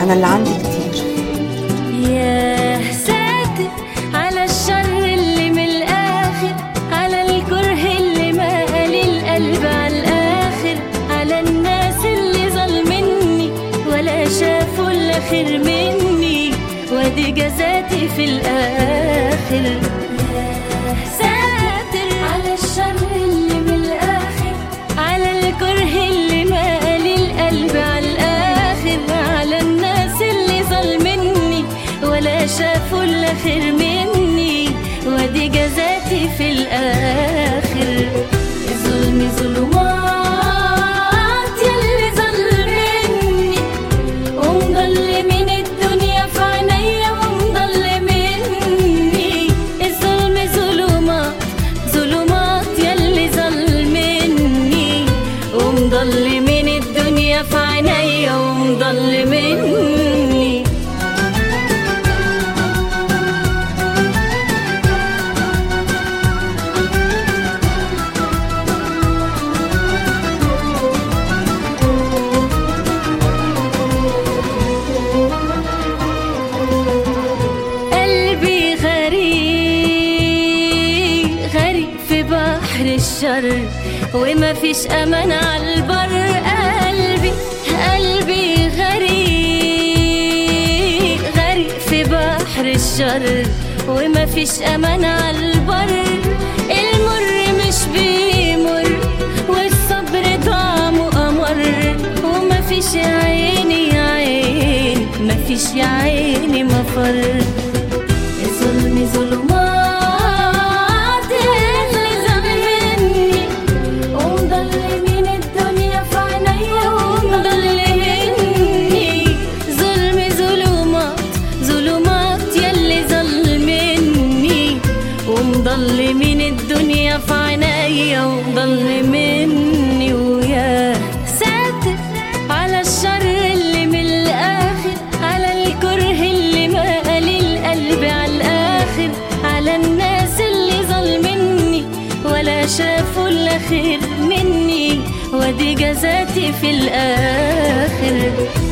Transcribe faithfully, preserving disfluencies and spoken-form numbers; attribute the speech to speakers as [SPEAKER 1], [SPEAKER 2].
[SPEAKER 1] أنا اللي عندي كتير.
[SPEAKER 2] يا ساتر على الشر اللي من الآخر، على الكره اللي مالي القلب على الآخر، على الناس اللي ظلمني ولا شافوا إلا خير مني، وادي جزاتي في الآخر. يا ساتر على الشر اللي من الآخر، على الكره اللي مالي القلب على الآخر، على الناس اللي ظلمني ولا شافوا إلا خير مني، وادي جزاتي في الآخر. ظلمي ظلمات ياللي ظلمني، ومظلمين الدنيا في عينيا ومظلمني. الظلم ظلمات ظلمات ياللي ظلمني، ومظلمين الدنيا في عينيا ومظلمني. قلبي غريق غريق في بحر الشر، وما فيش أمان على البر. قلبي قلبي غريق غريق في بحر الشر، وما فيش أمان على البر. المر مش بيمر والصبر طعمه أمر، وما فيش يا عيني يا عيني، ما فيش يا عيني مفر. ظلمي ظلمات اللي ظلمني، ومظلمين الدنيا في عينيا ومظلمني. ظلمي ظلمات ظلمات ياللي ظلمني، ومظلمين الدنيا في عينيا ومظلمني. ويا ساتر على الشر اللي من الآخر، على الكره اللي مالي القلب على الآخر، على الناس اللي ظلمني ولا شافوا إلا خير مني، وادي جزاتي في الآخر.